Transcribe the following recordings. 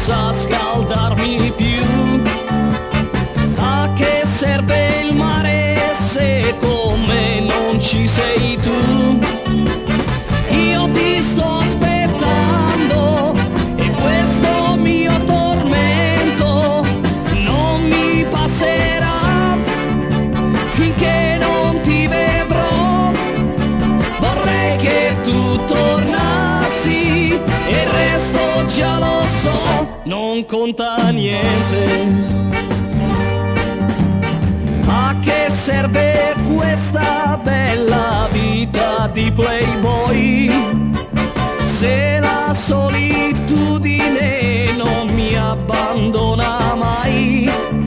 possa scaldarmi più. A che serve il mare se come non ci sei tu? Io ti sto aspettando e questo mio tormento non mi passerà finché non ti vedrò. Vorrei che tu tornassi e il resto già lo so, non conta niente. A che serve questa bella vita di playboy se la solitudine non mi abbandona mai?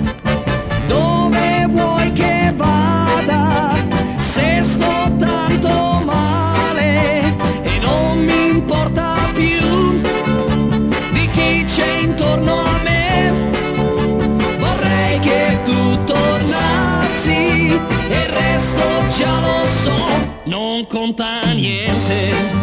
Dove vuoi che vada se sto tanto male e non mi importa più di chi c'è intorno a me? Vorrei che tu tornassi e il resto già lo so, non conta niente.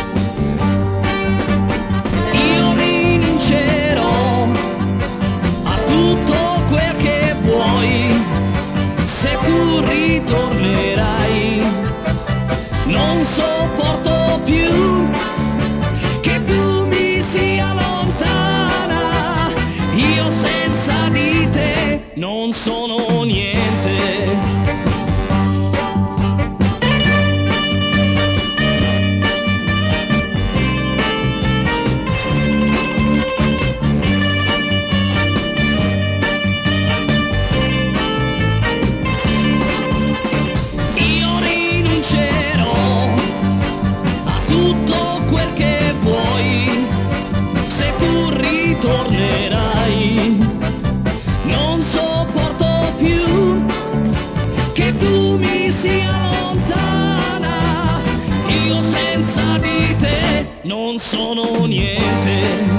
Io rinuncerò a tutto quel che vuoi se tu ritornerai. Non sopporto più che tu mi sia lontana. Io senza di te non sono niente. Tornerai, non sopporto più che tu mi sia lontana. Io senza di te non sono niente.